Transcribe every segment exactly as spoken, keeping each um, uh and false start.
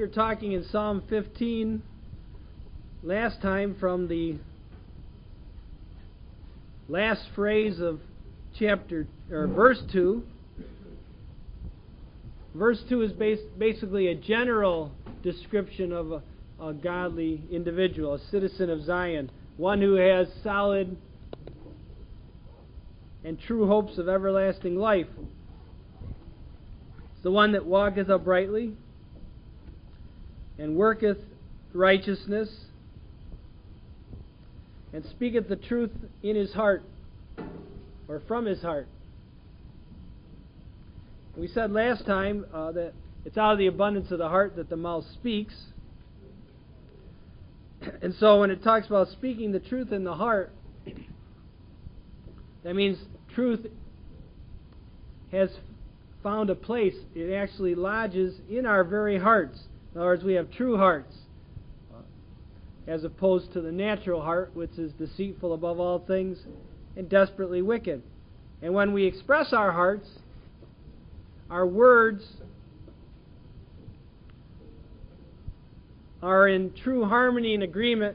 were talking in Psalm fifteen last time from the last phrase of chapter or verse two. Verse two is bas- basically a general description of a, a godly individual, a citizen of Zion, one who has solid and true hopes of everlasting life. It's the one that walketh uprightly and worketh righteousness and speaketh the truth in his heart or from his heart. We said last time uh, that it's out of the abundance of the heart that the mouth speaks. And so when it talks about speaking the truth in the heart, that means truth has found a place. It actually lodges in our very hearts. In other words, we have true hearts, uh, as opposed to the natural heart, which is deceitful above all things and desperately wicked. And when we express our hearts, our words are in true harmony and agreement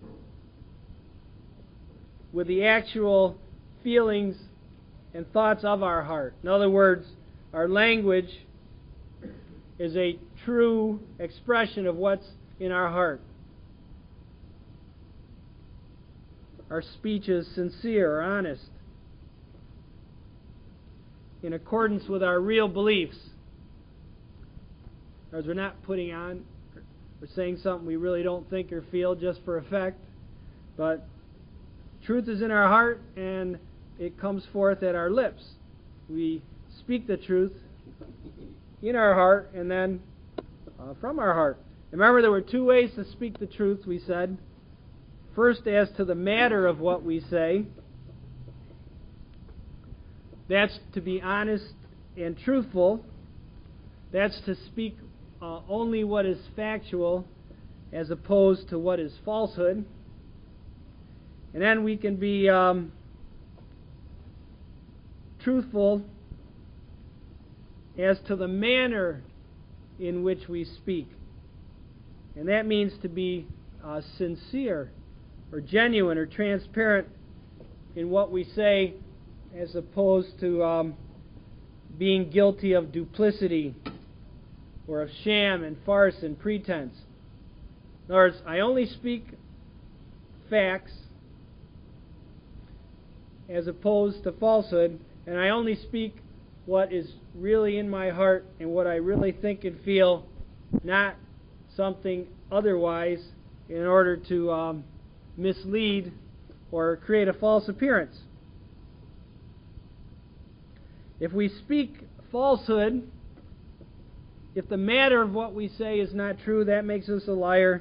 with the actual feelings and thoughts of our heart. In other words, our language is a true expression of what's in our heart. Our speech is sincere or honest, in accordance with our real beliefs. In other words, we're not putting on or saying something we really don't think or feel just for effect, but truth is in our heart and it comes forth at our lips. We speak the truth in our heart and then uh, from our heart. Remember, there were two ways to speak the truth, we said. First, as to the matter of what we say. That's to be honest and truthful. That's to speak uh, only what is factual as opposed to what is falsehood. And then we can be um, truthful as to the manner in which we speak. And that means to be uh, sincere or genuine or transparent in what we say, as opposed to um, being guilty of duplicity or of sham and farce and pretense. In other words, I only speak facts as opposed to falsehood, and I only speak what is really in my heart and what I really think and feel, not something otherwise in order to um, mislead or create a false appearance. If we speak falsehood, if the matter of what we say is not true, that makes us a liar.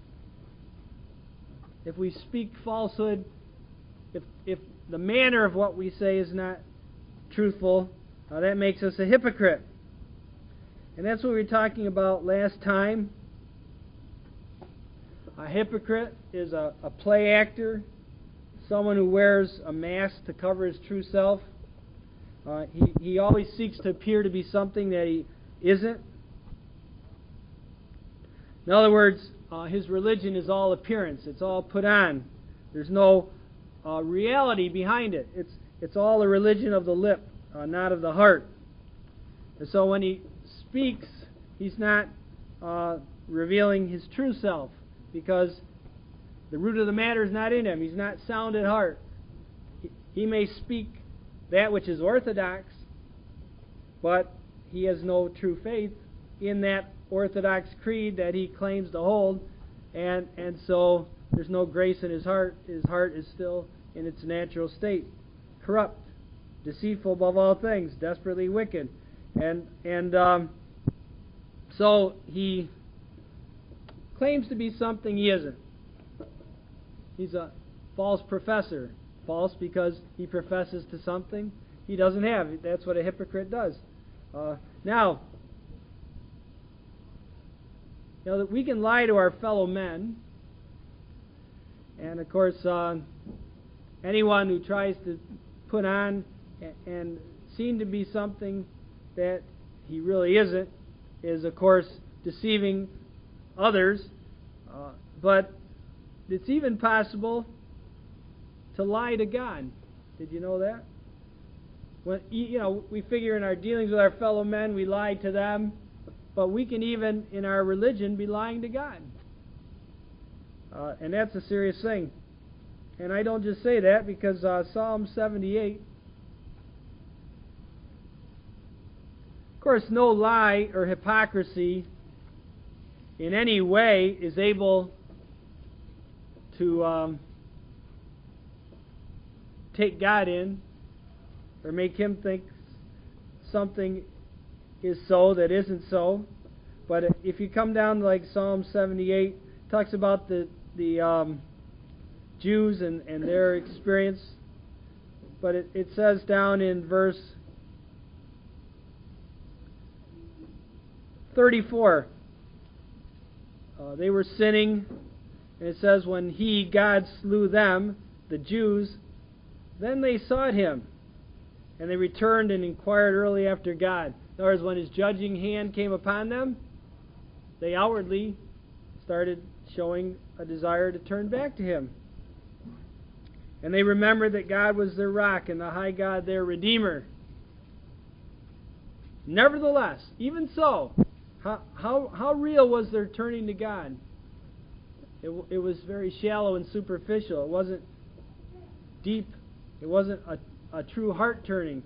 If we speak falsehood, if if the manner of what we say is not truthful, uh, that makes us a hypocrite. And that's what we were talking about last time. A hypocrite is a, a play actor, someone who wears a mask to cover his true self. Uh, he, he always seeks to appear to be something that he isn't. In other words, uh, his religion is all appearance. It's all put on. There's no uh, reality behind it. It's it's all a religion of the lip, uh, not of the heart. And so when he speaks, he's not uh, revealing his true self, because the root of the matter is not in him. He's not sound at heart. He, he may speak that which is orthodox, but he has no true faith in that orthodox creed that he claims to hold, and and so there's no grace in his heart. His heart is still in its natural state, corrupt, deceitful above all things, desperately wicked, and and um, so he claims to be something he isn't. He's a false professor. False because he professes to something he doesn't have. That's what a hypocrite does. Uh, now, you know that we can lie to our fellow men, and of course, uh, anyone who tries to put on and seem to be something that he really isn't is, of course, deceiving others, uh, but it's even possible to lie to God. Did you know that? When, you know, we figure in our dealings with our fellow men, we lie to them, but we can even, in our religion, be lying to God. Uh, and that's a serious thing. And I don't just say that because uh, Psalm seventy-eight, of course, no lie or hypocrisy in any way is able to um, take God in or make Him think something is so that isn't so. But if you come down to like Psalm seventy-eight, it talks about the the um, Jews and, and their experience. But it, it says down in verse thirty-four, uh, they were sinning, and it says, when He, God, slew them, the Jews, then they sought Him, and they returned and inquired early after God. In other words, when His judging hand came upon them, they outwardly started showing a desire to turn back to Him. And they remembered that God was their rock and the high God their Redeemer. Nevertheless, even so, how how, how real was their turning to God? It, it was very shallow and superficial. It wasn't deep. It wasn't a, a true heart turning.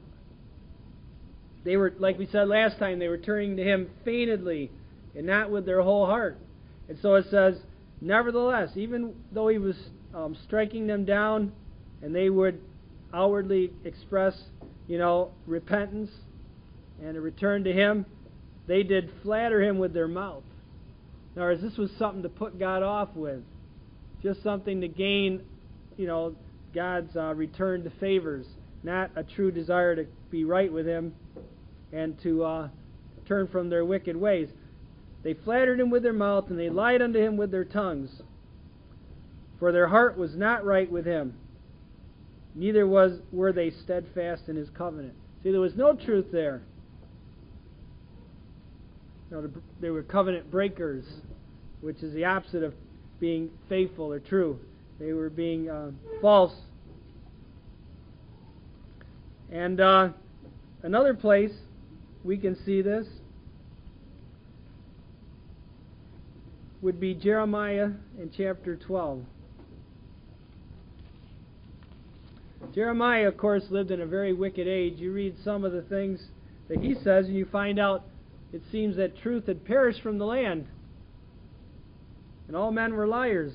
They were, like we said last time, they were turning to Him feignedly and not with their whole heart. And so it says, nevertheless, even though He was um, striking them down and they would outwardly express, you know, repentance and a return to Him, they did flatter Him with their mouth. In other words, this was something to put God off with. Just something to gain, you know, God's uh, return to favors. Not a true desire to be right with Him and to uh, turn from their wicked ways. They flattered Him with their mouth, and they lied unto Him with their tongues. For their heart was not right with Him, neither was were they steadfast in His covenant. See, there was no truth there. You know, they were covenant breakers, which is the opposite of being faithful or true. They were being uh, false. And uh, another place we can see this would be Jeremiah in chapter twelve. Jeremiah, of course, lived in a very wicked age. You read some of the things that he says, and you find out it seems that truth had perished from the land, and all men were liars.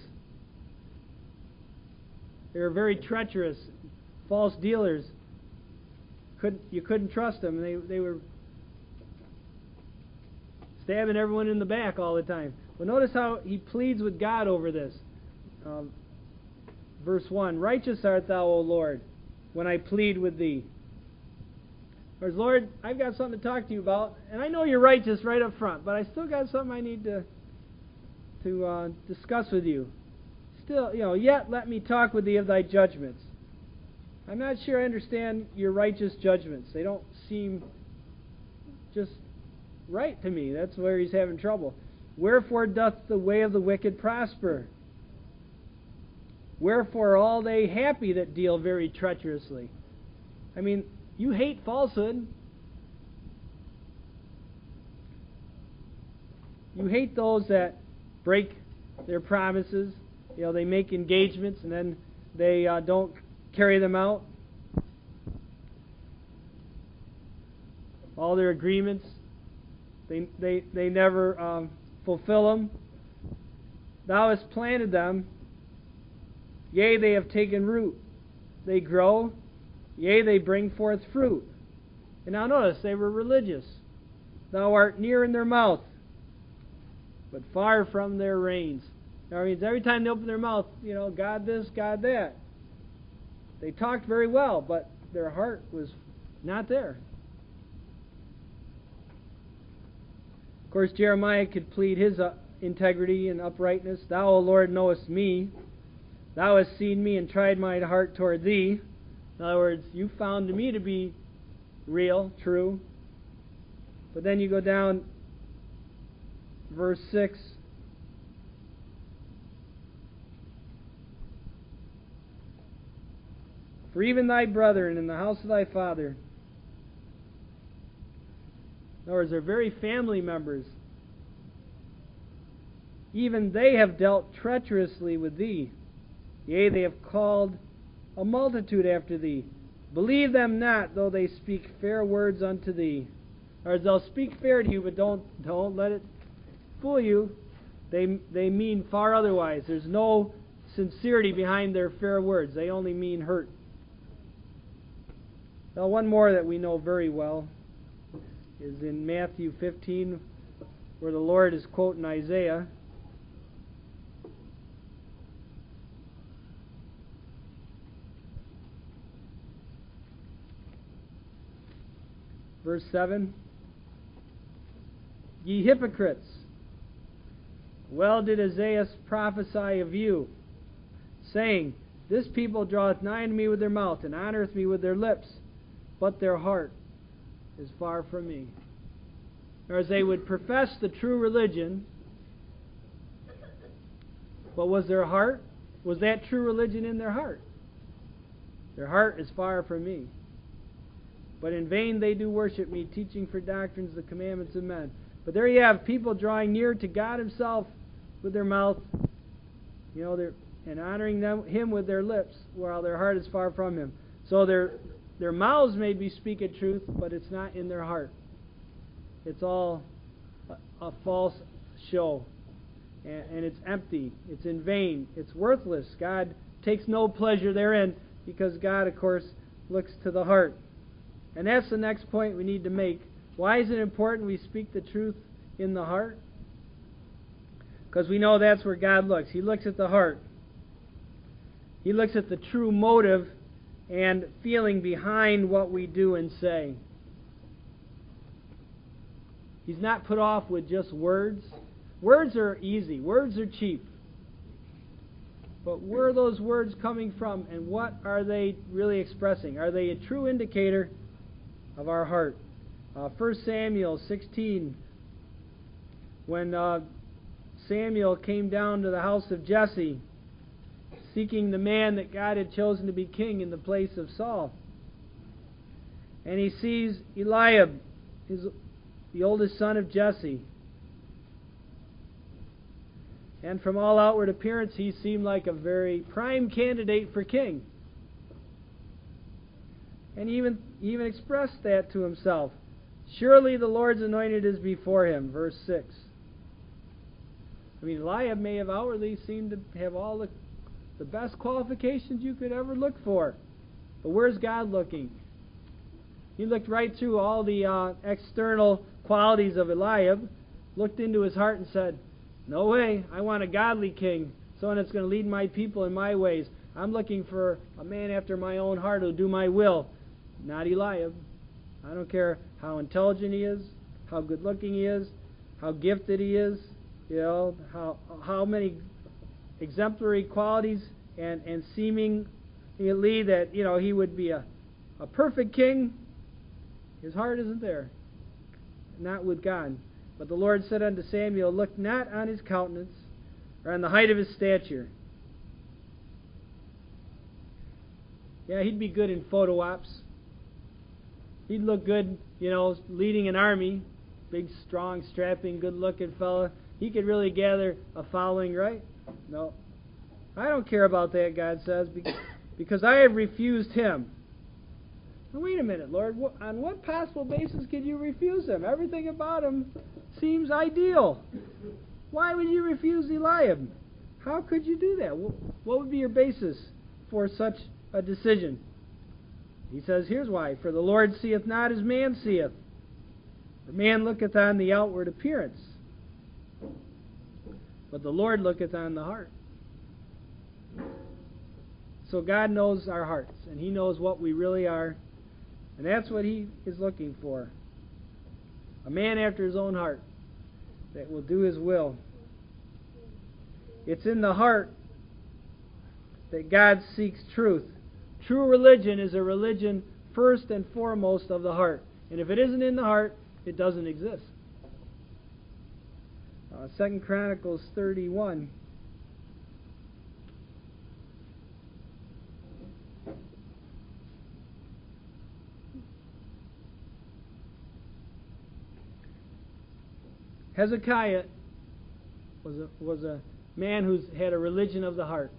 They were very treacherous, false dealers. Couldn't, you couldn't trust them. They, they were stabbing everyone in the back all the time. Well, notice how he pleads with God over this. Um, verse one, righteous art thou, O Lord, when I plead with thee. Whereas, Lord, I've got something to talk to you about, and I know you're righteous right up front, but I still got something I need to to uh, discuss with you. Still, you know, yet let me talk with thee of thy judgments. I'm not sure I understand your righteous judgments. They don't seem just right to me. That's where he's having trouble. Wherefore doth the way of the wicked prosper? Wherefore are all they happy that deal very treacherously? I mean, you hate falsehood. You hate those that break their promises. You know, they make engagements and then they uh, don't carry them out. All their agreements, they they they never um, fulfill them. Thou hast planted them, yea, they have taken root. They grow, yea, they bring forth fruit. And now notice, they were religious. Thou art near in their mouth, but far from their reins. That means every time they open their mouth, you know, God this, God that. They talked very well, but their heart was not there. Of course, Jeremiah could plead his uh, integrity and uprightness. Thou, O Lord, knowest me. Thou hast seen me and tried my heart toward thee. In other words, you found me to be real, true. But then you go down, verse six, For even thy brethren in the house of thy father, in other words, they're very family members, even they have dealt treacherously with thee. Yea, they have called a multitude after thee. Believe them not, though they speak fair words unto thee. Or they'll speak fair to you, but don't don't let it fool you. They they mean far otherwise. There's no sincerity behind their fair words. They only mean hurt. Now, one more that we know very well is in Matthew fifteen, where the Lord is quoting Isaiah. Verse seven. Ye hypocrites, well did Isaiah prophesy of you, saying, This people draweth nigh unto me with their mouth, and honoureth me with their lips, but their heart is far from me. Or as they would profess the true religion, but was their heart, was that true religion in their heart? Their heart is far from me. But in vain they do worship me, teaching for doctrines the commandments of men. But there you have people drawing near to God Himself with their mouth, you know, they're, and honoring them, Him with their lips, while their heart is far from Him. So their their mouths may be speaking truth, but it's not in their heart. It's all a, a false show, and, and it's empty. It's in vain. It's worthless. God takes no pleasure therein, because God, of course, looks to the heart. And that's the next point we need to make. Why is it important we speak the truth in the heart? Because we know that's where God looks. He looks at the heart. He looks at the true motive and feeling behind what we do and say. He's not put off with just words. Words are easy. Words are cheap. But where are those words coming from, and what are they really expressing? Are they a true indicator of our heart? Uh, First Samuel sixteen, when uh, Samuel came down to the house of Jesse, seeking the man that God had chosen to be king in the place of Saul. And he sees Eliab, his, the oldest son of Jesse. And from all outward appearance, he seemed like a very prime candidate for king. And he even, he even expressed that to himself. Surely the Lord's anointed is before him, verse six. I mean, Eliab may have outwardly seemed to have all the, the best qualifications you could ever look for. But where's God looking? He looked right through all the uh, external qualities of Eliab, looked into his heart and said, no way, I want a godly king, someone that's going to lead my people in my ways. I'm looking for a man after my own heart who'll do my will. Not Eliab. I don't care how intelligent he is, how good looking he is, how gifted he is, you know, how how many exemplary qualities and, and seemingly that, you know, he would be a, a perfect king. His heart isn't there. Not with God. But the Lord said unto Samuel, look not on his countenance, or on the height of his stature. Yeah, he'd be good in photo ops. He'd look good, you know, leading an army. Big, strong, strapping, good-looking fella. He could really gather a following, right? No. I don't care about that, God says, because I have refused him. Now, wait a minute, Lord. On what possible basis could you refuse him? Everything about him seems ideal. Why would you refuse Eliab? How could you do that? What would be your basis for such a decision? He says, here's why. For the Lord seeth not as man seeth. For man looketh on the outward appearance, but the Lord looketh on the heart. So God knows our hearts, and He knows what we really are, and that's what He is looking for. A man after His own heart that will do His will. It's in the heart that God seeks truth. True religion is a religion first and foremost of the heart. And if it isn't in the heart, it doesn't exist. Uh, Second Chronicles thirty-one. Hezekiah was a, was a man who had a religion of the heart.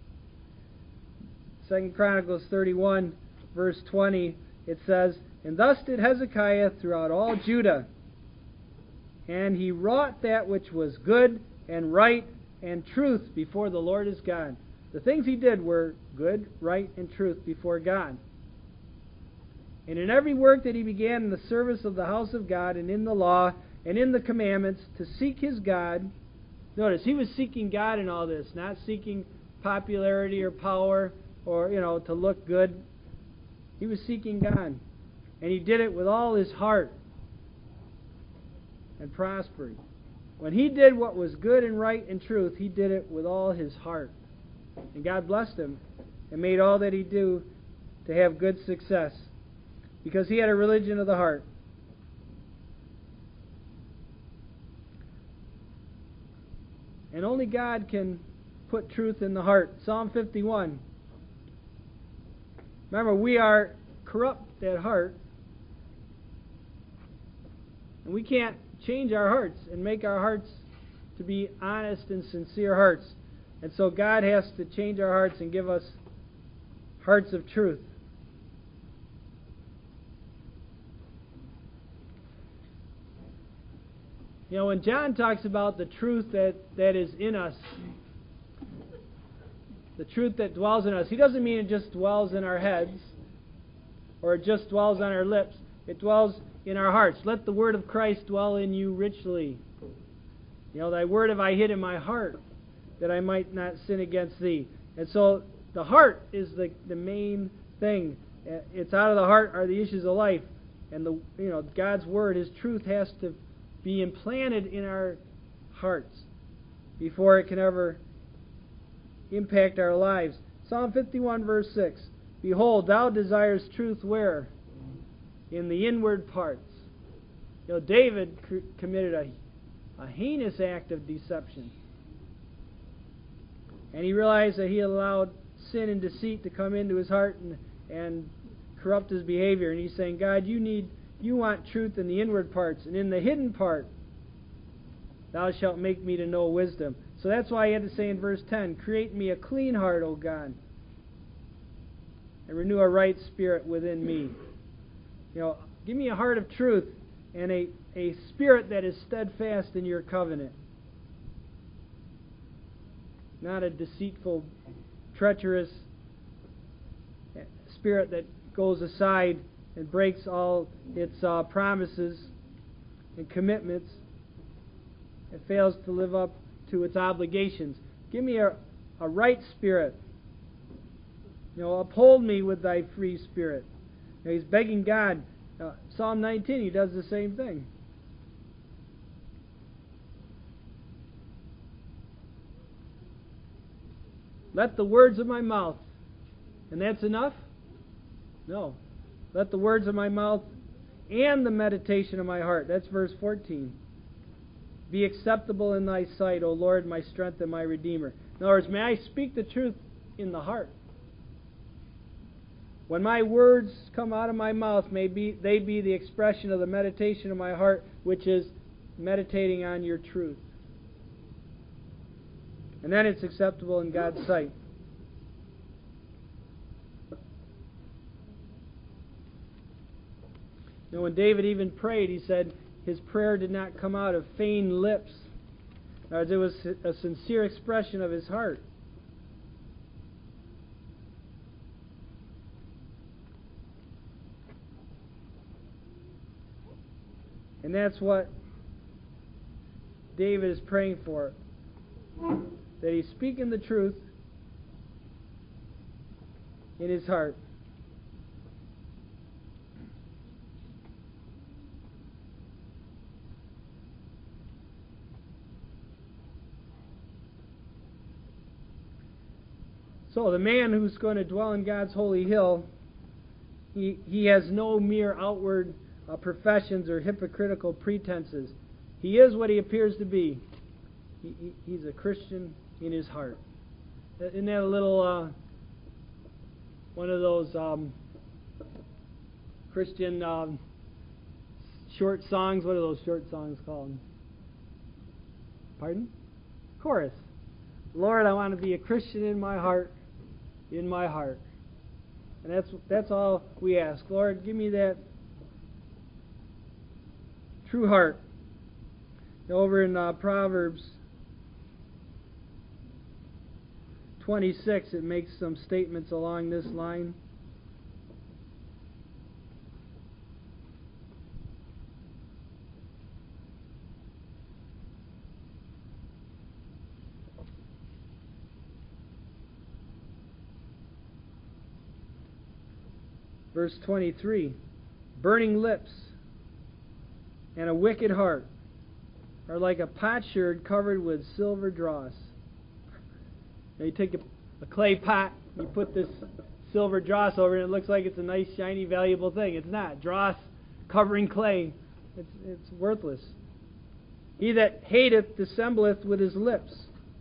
Second Chronicles thirty-one, verse twenty, it says, "And thus did Hezekiah throughout all Judah, and he wrought that which was good and right and truth before the Lord his God." The things he did were good, right, and truth before God. "And in every work that he began in the service of the house of God, and in the law, and in the commandments, to seek his God." Notice, he was seeking God in all this, not seeking popularity or power or, you know, to look good. He was seeking God. And he did it with all his heart and prospered. When he did what was good and right and truth, he did it with all his heart. And God blessed him and made all that he do to have good success, because he had a religion of the heart. And only God can put truth in the heart. Psalm fifty-one. Remember, we are corrupt at heart. And we can't change our hearts and make our hearts to be honest and sincere hearts. And so God has to change our hearts and give us hearts of truth. You know, when John talks about the truth that, that is in us, the truth that dwells in us, he doesn't mean it just dwells in our heads or it just dwells on our lips. It dwells in our hearts. Let the word of Christ dwell in you richly. You know, thy word have I hid in my heart, that I might not sin against thee. And so the heart is the, the main thing. It's out of the heart are the issues of life. And the you know God's word, his truth, has to be implanted in our hearts before it can ever impact our lives. Psalm fifty-one, verse six. "Behold, thou desirest truth where? In the inward parts." You know, David c- committed a, a heinous act of deception. And he realized that he allowed sin and deceit to come into his heart and, and corrupt his behavior. And he's saying, God, you need You want truth in the inward parts, and in the hidden part thou shalt make me to know wisdom. So that's why he had to say in verse ten, "Create me a clean heart, O God, and renew a right spirit within me." You know, give me a heart of truth and a, a spirit that is steadfast in your covenant. Not a deceitful, treacherous spirit that goes aside and breaks all its uh, promises and commitments and fails to live up to its obligations. Give me a, a right spirit. You know, uphold me with thy free spirit. You know, he's begging God. Uh, Psalm nineteen, he does the same thing. Let the words of my mouth, and that's enough? No. Let the words of my mouth and the meditation of my heart, that's verse fourteen, be acceptable in thy sight, O Lord, my strength and my Redeemer. In other words, may I speak the truth in the heart. When my words come out of my mouth, may be, they be the expression of the meditation of my heart, which is meditating on your truth. And then it's acceptable in God's sight. You know, when David even prayed, he said his prayer did not come out of feigned lips. In other words, it was a sincere expression of his heart. And that's what David is praying for. That he's speaking the truth in his heart. So the man who's going to dwell in God's holy hill, he, he has no mere outward uh, professions or hypocritical pretenses. He is what he appears to be. He, he, he's a Christian in his heart. Isn't that a little, uh, one of those um, Christian um, short songs? What are those short songs called? Pardon? Chorus. Lord, I want to be a Christian in my heart, in my heart. And that's that's all we ask. Lord, give me that true heart. Over in uh, Proverbs twenty-six, it makes some statements along this line. Verse twenty-three, burning lips and a wicked heart are like a potsherd covered with silver dross. Now you take a, a clay pot, you put this silver dross over it, and it looks like it's a nice, shiny, valuable thing. It's not. Dross covering clay, it's, it's worthless. He that hateth dissembleth with his lips.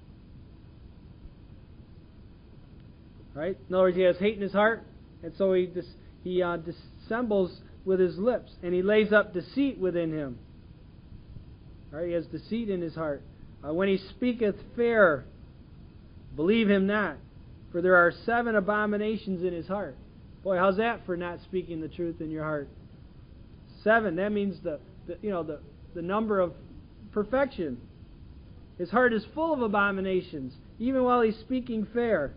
Right? In other words, he has hate in his heart, and so he dis, he uh, dissembles with his lips, and he lays up deceit within him. Right? He has deceit in his heart. Uh, when he speaketh fair, believe him not, for there are seven abominations in his heart. Boy, how's that for not speaking the truth in your heart? Seven. That means the, the you know the the number of perfection. His heart is full of abominations, even while he's speaking fair.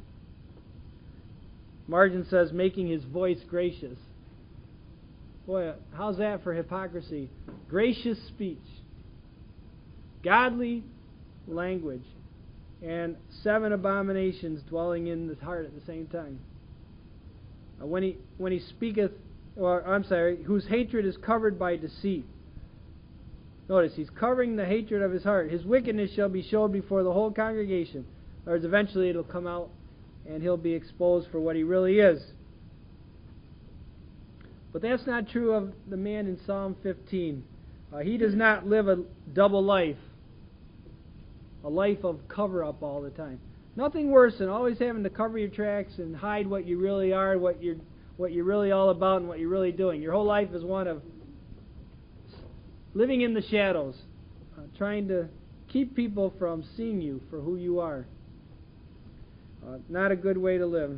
Margin says, making his voice gracious. Boy, how's that for hypocrisy? Gracious speech, godly language, and seven abominations dwelling in the heart at the same time. Uh, when he when he speaketh, or I'm sorry, whose hatred is covered by deceit. Notice, he's covering the hatred of his heart. His wickedness shall be showed before the whole congregation. Or eventually it'll come out and he'll be exposed for what he really is. But that's not true of the man in Psalm fifteen. Uh, he does not live a double life, a life of cover-up all the time. Nothing worse than always having to cover your tracks and hide what you really are, what you're, what you're really all about, and what you're really doing. Your whole life is one of living in the shadows, uh, trying to keep people from seeing you for who you are. Uh, not a good way to live.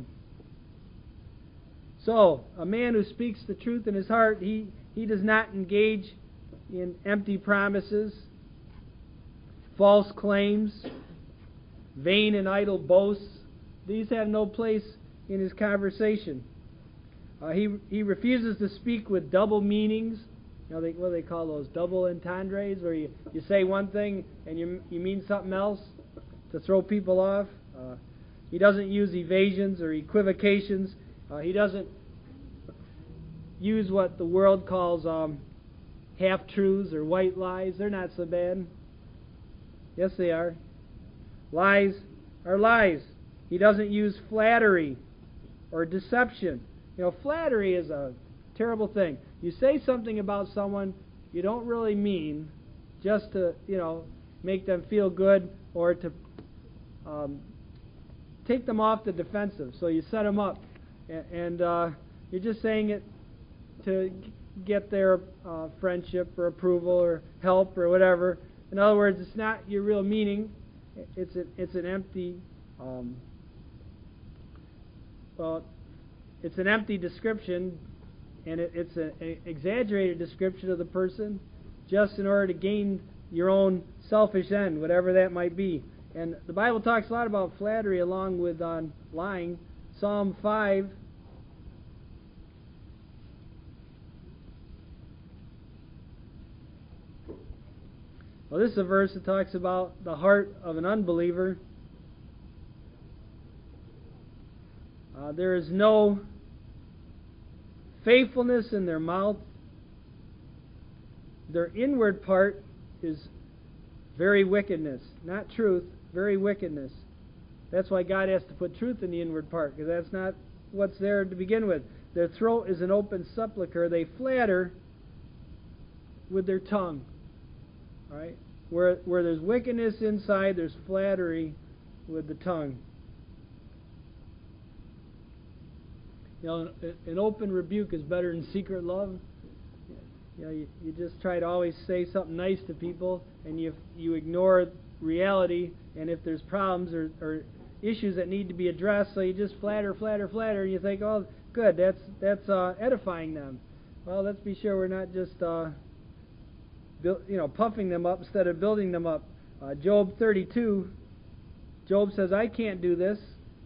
So, a man who speaks the truth in his heart, he, he does not engage in empty promises, false claims, vain and idle boasts. These have no place in his conversation. Uh, he he refuses to speak with double meanings. You know, they, what do they call those? Double entendres, where you, you say one thing and you you mean something else to throw people off. Uh, he doesn't use evasions or equivocations. Uh, he doesn't use what the world calls um, half-truths or white lies. They're not so bad. Yes, they are. Lies are lies. He doesn't use flattery or deception. You know, flattery is a terrible thing. You say something about someone you don't really mean just to, you know, make them feel good or to um, take them off the defensive. So you set them up, and, and uh, you're just saying it to get their uh, friendship or approval or help or whatever. In other words, it's not your real meaning. It's a, it's an empty, um, well, it's an empty description, and it, it's an exaggerated description of the person, just in order to gain your own selfish end, whatever that might be. And the Bible talks a lot about flattery along with uh, lying. Psalm five. Well, this is a verse that talks about the heart of an unbeliever. Uh, there is no faithfulness in their mouth. Their inward part is very wickedness, not truth, very wickedness. That's why God has to put truth in the inward part, because that's not what's there to begin with. Their throat is an open sepulchre. They flatter with their tongue. All right? Where where there's wickedness inside, there's flattery with the tongue. You know, an open rebuke is better than secret love. You know, you, you just try to always say something nice to people, and you you ignore reality, and if there's problems or, or issues that need to be addressed, so you just flatter, flatter, flatter, and you think, oh, good, that's that's uh, edifying them. Well, let's be sure we're not just uh, build, you know, puffing them up instead of building them up. Uh, Job thirty-two, Job says, I can't do this.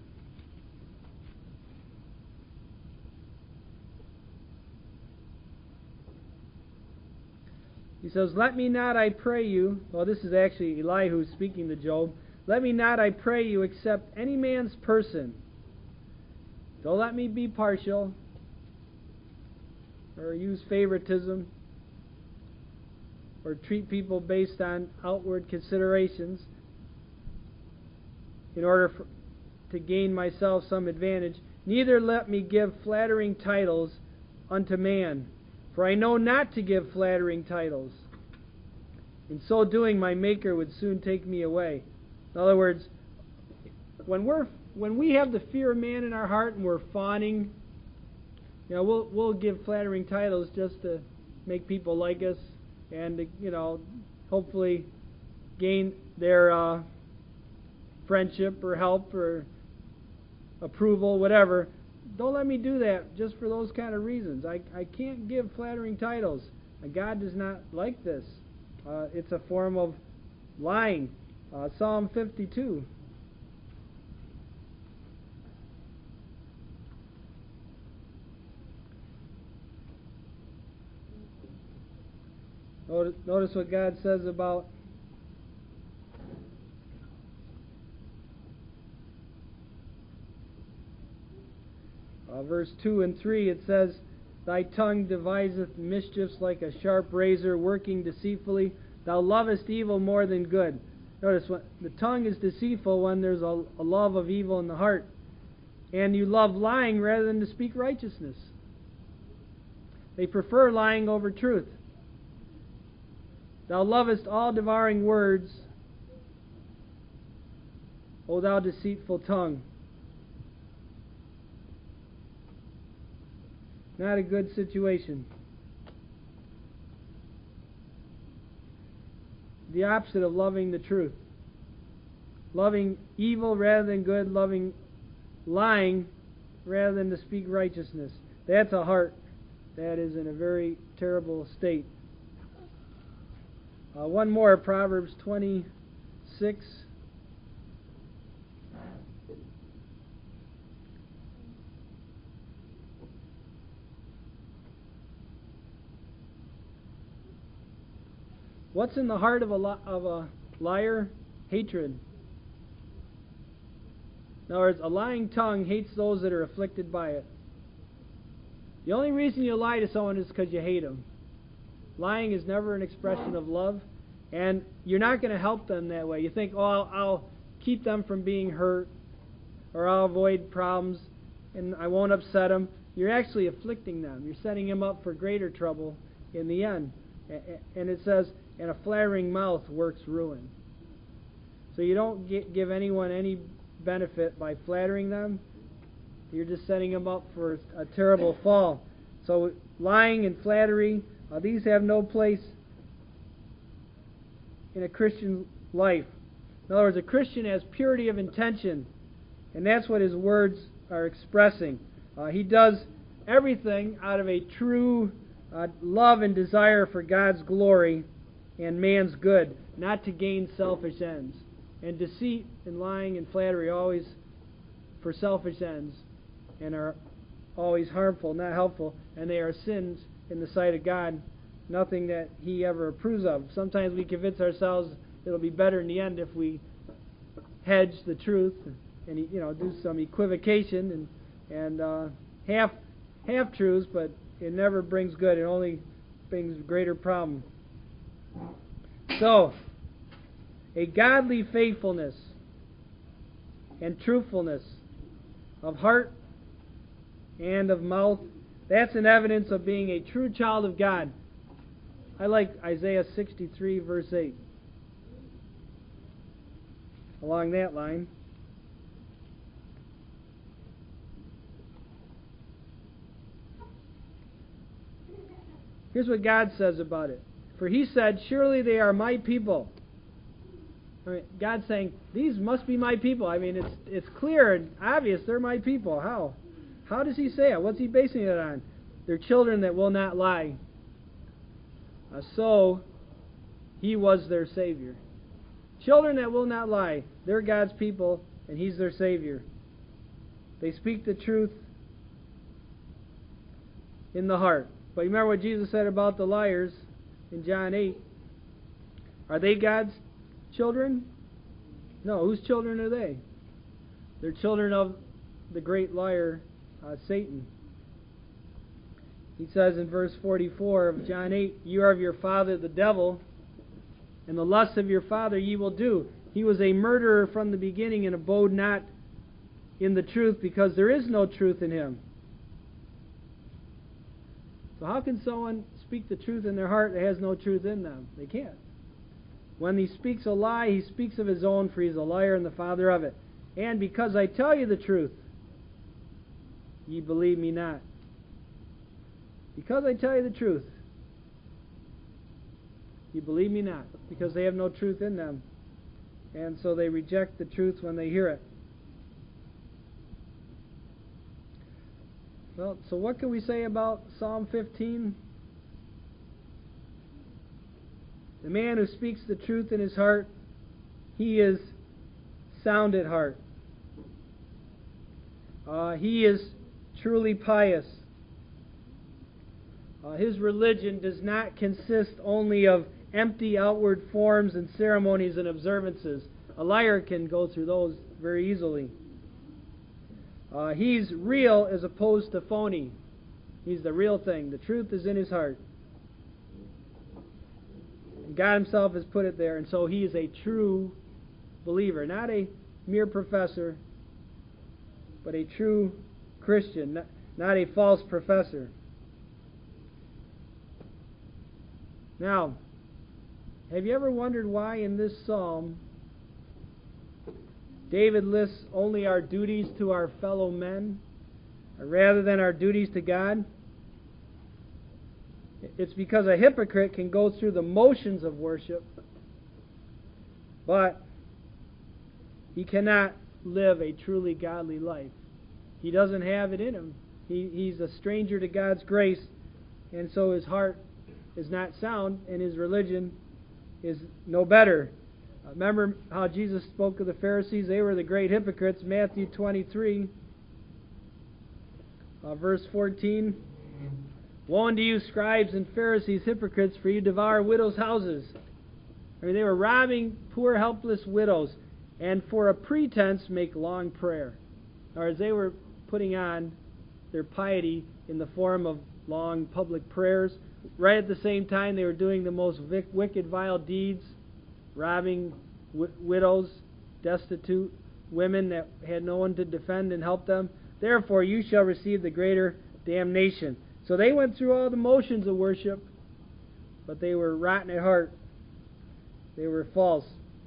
He says, let me not, I pray you, well, this is actually Elihu speaking to Job, let me not, I pray you, accept any man's person. Don't let me be partial or use favoritism or treat people based on outward considerations in order for, to gain myself some advantage. Neither let me give flattering titles unto man, for I know not to give flattering titles. In so doing, my Maker would soon take me away. In other words, when we're when we have the fear of man in our heart and we're fawning, you know, we'll we'll give flattering titles just to make people like us and to, you know, hopefully gain their uh, friendship or help or approval, whatever. Don't let me do that just for those kind of reasons. I, I can't give flattering titles. God does not like this. Uh, it's a form of lying. Uh, Psalm fifty-two. Notice, notice what God says about Uh, verse two and three, it says, thy tongue deviseth mischiefs like a sharp razor, working deceitfully. Thou lovest evil more than good. Notice, what, the tongue is deceitful when there's a, a love of evil in the heart. And you love lying rather than to speak righteousness. They prefer lying over truth. Thou lovest all devouring words, O thou deceitful tongue. Not a good situation. The opposite of loving the truth. Loving evil rather than good, loving lying rather than to speak righteousness. That's a heart that is in a very terrible state. Uh, one more, Proverbs twenty-six. What's in the heart of a, li- of a liar? Hatred. In other words, a lying tongue hates those that are afflicted by it. The only reason you lie to someone is because you hate them. Lying is never an expression of love, and you're not going to help them that way. You think, oh, I'll, I'll keep them from being hurt, or I'll avoid problems, and I won't upset them. You're actually afflicting them. You're setting them up for greater trouble in the end. And it says, and a flattering mouth works ruin. So you don't get, give anyone any benefit by flattering them. You're just setting them up for a terrible fall. So lying and flattery, uh, these have no place in a Christian life. In other words, a Christian has purity of intention, and that's what his words are expressing. Uh, he does everything out of a true Uh, love and desire for God's glory and man's good, not to gain selfish ends. And deceit and lying and flattery are always for selfish ends and are always harmful, not helpful, and they are sins in the sight of God, nothing that He ever approves of. Sometimes we convince ourselves it'll be better in the end if we hedge the truth and, you know, do some equivocation and and uh, half half truths, but it never brings good. It only brings greater problem. So, a godly faithfulness and truthfulness of heart and of mouth, that's an evidence of being a true child of God. I like Isaiah sixty-three, verse eight. Along that line. Here's what God says about it. For He said, surely they are my people, I mean, God's saying, these must be my people. I mean, it's it's clear and obvious they're my people. How? How does he say it? What's he basing it on? They're children that will not lie. Uh, so, he was their Savior. Children that will not lie. They're God's people, and he's their Savior. They speak the truth in the heart. But remember what Jesus said about the liars in John eight. Are they God's children? No. Whose children are they? They're children of the great liar, uh, Satan. He says in verse forty-four of John eight, you are of your father the devil, and the lusts of your father ye will do. He was a murderer from the beginning and abode not in the truth, because there is no truth in him. So how can someone speak the truth in their heart that has no truth in them? They can't. When he speaks a lie, he speaks of his own, for he is a liar and the father of it. And because I tell you the truth, ye believe me not. Because I tell you the truth, you believe me not, because they have no truth in them. And so they reject the truth when they hear it. Well, so what can we say about Psalm fifteen? The man who speaks the truth in his heart, he is sound at heart. Uh, he is truly pious. Uh, his religion does not consist only of empty outward forms and ceremonies and observances. A liar can go through those very easily. Uh, he's real as opposed to phony. He's the real thing. The truth is in his heart. And God himself has put it there, and so he is a true believer, not a mere professor, but a true Christian, not, not a false professor. Now, have you ever wondered why in this psalm David lists only our duties to our fellow men rather than our duties to God? It's because a hypocrite can go through the motions of worship, but he cannot live a truly godly life. He doesn't have it in him. He, he's a stranger to God's grace, and so his heart is not sound, and his religion is no better. Uh, remember how Jesus spoke of the Pharisees? They were the great hypocrites. Matthew twenty-three, uh, verse fourteen. Woe unto you, scribes and Pharisees, hypocrites, for you devour widows' houses. I mean, they were robbing poor, helpless widows, and for a pretense make long prayer. Or as they were putting on their piety in the form of long public prayers, right at the same time they were doing the most vic- wicked, vile deeds, robbing w- widows, destitute women that had no one to defend and help them. Therefore you shall receive the greater damnation. So they went through all the motions of worship, but they were rotten at heart. They were false.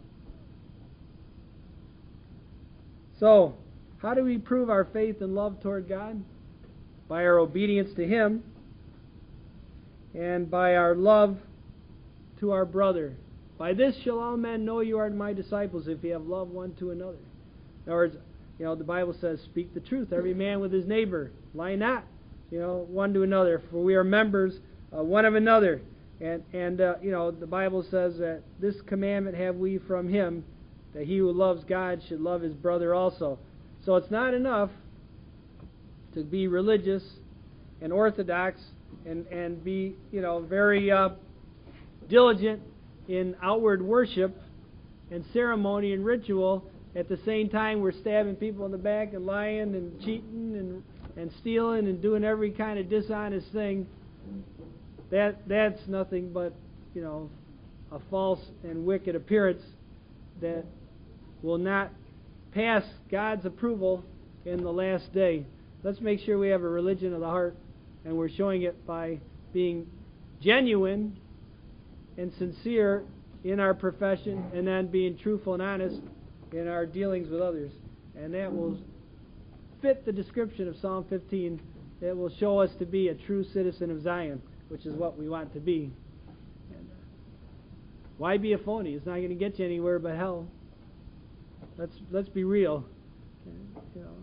So, how do we prove our faith and love toward God? By our obedience to Him, and by our love to our brother. By this shall all men know you are my disciples, if you have love one to another. In other words, you know, the Bible says, speak the truth, every man with his neighbor. Lie not, you know, one to another, for we are members uh, one of another. And, and uh, you know, the Bible says that this commandment have we from Him, that he who loves God should love his brother also. So it's not enough to be religious and orthodox and, and be, you know, very uh, diligent in outward worship and ceremony and ritual. At the same time, we're stabbing people in the back and lying and cheating and, and stealing and doing every kind of dishonest thing. That that's nothing but, you know, a false and wicked appearance that will not pass God's approval in the last day. Let's make sure we have a religion of the heart, and we're showing it by being genuine and sincere in our profession, and then being truthful and honest in our dealings with others. And that will fit the description of Psalm fifteen. That will show us to be a true citizen of Zion, which is what we want to be. And, uh, Why be a phony? It's not going to get you anywhere but hell. Let's let's be real. You know,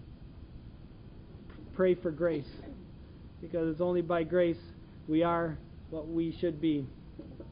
pray for grace, because it's only by grace we are what we should be.